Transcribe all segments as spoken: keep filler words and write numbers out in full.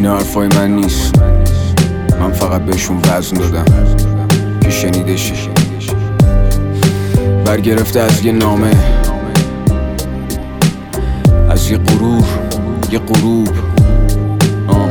این حرفای من نیست، من فقط بهشون وزن دادم که شنیده شه. برگرفته از یه نامه، از یه غرور، یه غروب. آه.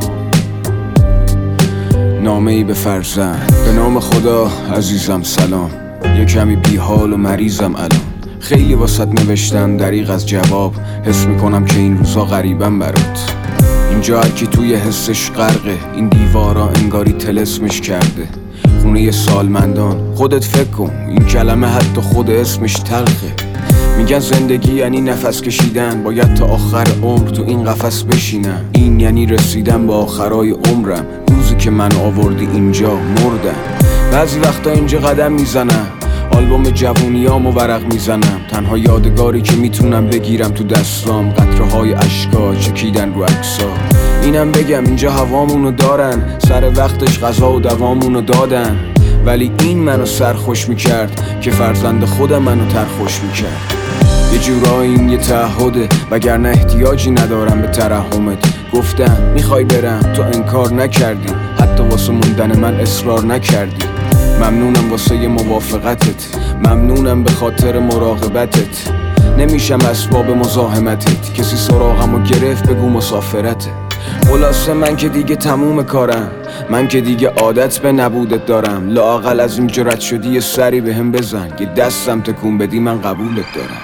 نامه ای به فرزند. به نام خدا عزیزم سلام، یه کمی بی حال و مریضم الان. خیلی واسط نوشتم دریغ از جواب، حس میکنم که این روزا غریبم برات. اینجا هرکی توی حسش غرقه، این دیوارا انگاری طلسمش کرده. خونه سالمندان، خودت فکر کن این کلمه حتی خود اسمش تلخه. میگن زندگی یعنی نفس کشیدن، باید تا آخر عمر تو این قفس بشینم. این یعنی رسیدن به آخرای عمرم، روزی که من آوردی اینجا مردم. بعضی وقتا اینجا قدم میزنم، آلبوم جوونیامو ورق میزنم. تنها یادگاری که میتونم بگیرم تو دستام، قطره های اشکا چکیدن رو عکسا. اینم بگم اینجا هوامونو دارن، سر وقتش غذا و دوامونو دادن. ولی این منو سرخوش میکرد که فرزند خودم منو ترخوش میکرد. یه جورایی این یه تعهده، وگرنه احتیاجی ندارم به ترحمت. گفتم میخوای برم، تو انکار نکردی، حتی واسه موندن من اصرار نکردی. ممنونم واسه ی موافقتت، ممنونم به خاطر مراقبتت. نمیشم اسباب مزاحمتت، کسی سراغمو گرفت بگو مسافرته. خلاصه من که دیگه تموم کارم، من که دیگه عادت به نبودت دارم. لااقل از این جرأت شدی یه سری به هم بزن، یه دستم تکون بدی من قبولت دارم.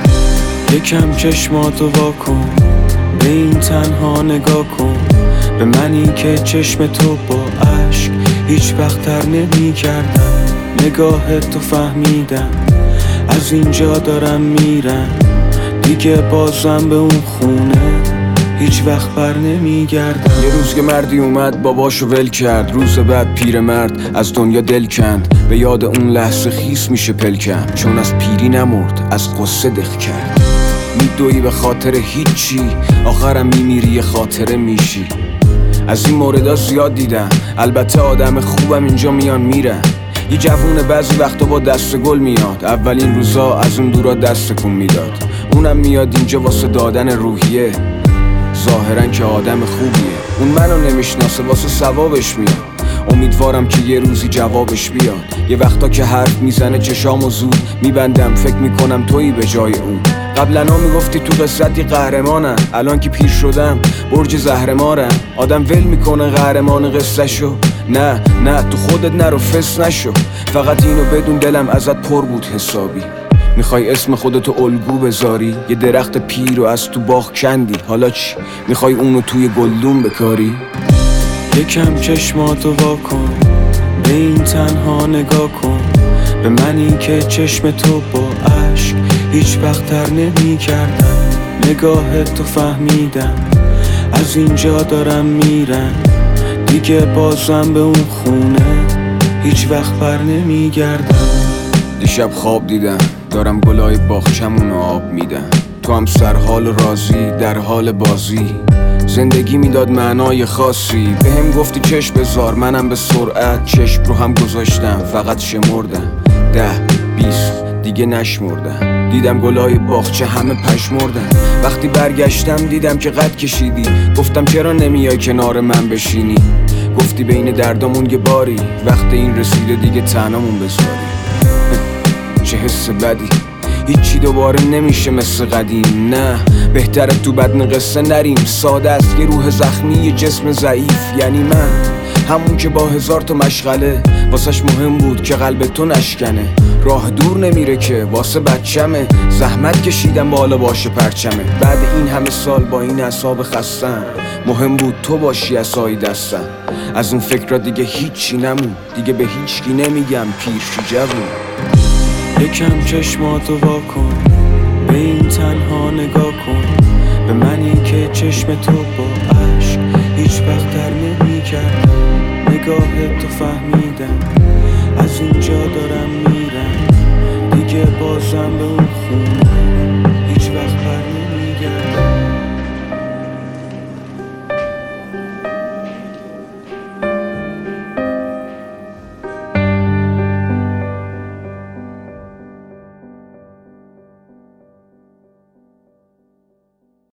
یکم چشماتو واکن، به این تنها نگاه کن. به منی که چشم تو با عشق هیچ وقت تر نمی کردم. نگاهت تو فهمیدم، از اینجا دارم میرم. دیگه بازم به اون خونه هیچ وقت بر نمی گردم. یه روز که مردی اومد باباشو ول کرد، روز بعد پیرمرد از دنیا دل کند. به یاد اون لحظه خیس میشه پلکم، چون از پیری نمرد از قصه دق کرد. میدوی به خاطر هیچی، آخرم میمیری یه خاطره میشی. از این موردا زیاد دیدم، البته آدم خوبم اینجا میان میرن. یه جوونه بعضی وقتا با دست گل میاد، اولین روزا از اون دورا دست کن میداد. اونم میاد اینجا واسه دادن روحیه، ظاهرا که آدم خوبیه. اون منو نمیشناسه واسه ثوابش میاد، امیدوارم که یه روزی جوابش بیاد. یه وقتا که حرف میزنه چشامو زود میبندم، فکر میکنم تویی به جای اون. قبلا ها میگفتی تو قصتی قهرمانم، الان که پیر شدم برج زهرمارم. آدم ول میکنه قهرمان قصه شو، نه نه تو خودت نرو فس نشو. فقط اینو بدون دلم ازت پر بود حسابی. میخوای اسم خودتو الگو بذاری، یه درخت پیر رو از تو باغ کندی. حالا چی؟ میخوای اونو توی گلدون بکاری؟ یکم چشماتو واکن، به این تنها نگاه کن. به منی که چشم تو با عشق هیچ وقت تر نمی کردم. نگاهت تو فهمیدم، از اینجا دارم میرم. دیگه بازم به اون خونه هیچ وقت بر نمی گردم. دیشب خواب دیدم دارم گلای باغچمونو آب میدم. تو هم سرحال و راضی در حال بازی. زندگی میداد معنای خاصی، به هم گفتی چشم بذار، منم به سرعت چشم رو هم گذاشتم. فقط شمردم ده بیست دیگه نشمردم. دیدم گلای باغچه همه پشمردن. وقتی برگشتم دیدم که قد کشیدی. گفتم چرا نمیای کنار من بشینی؟ گفتی بین دردامون یه باری، وقت این رسیده دیگه تنهامون بذاری. چه حس بدی، هیچی دوباره نمیشه مثل قدیم. نه بهتره تو بدن قصه نریم. ساده است یه روح زخمی یه جسم ضعیف. یعنی من همون که با هزار تا مشغله واسش مهم بود که قلب تو نشکنه. راه دور نمیره که واسه بچمه، زحمت کشیدم بالا باشه پرچمه. بعد این همه سال با این اعصاب خستم، مهم بود تو باشی عصای دستم. از اون فکر را دیگه هیچی نمون، دیگه به هیچکی نمیگم پیر شو جوون. یکم چشماتو واکن، به این تنها نگاه کن. به منی که چشم تو با عشق هیچ وقت تر نمی کردم. نگاهت تو فهمیدم، از اینجا دارم میرم. دیگه بازم به اون خونه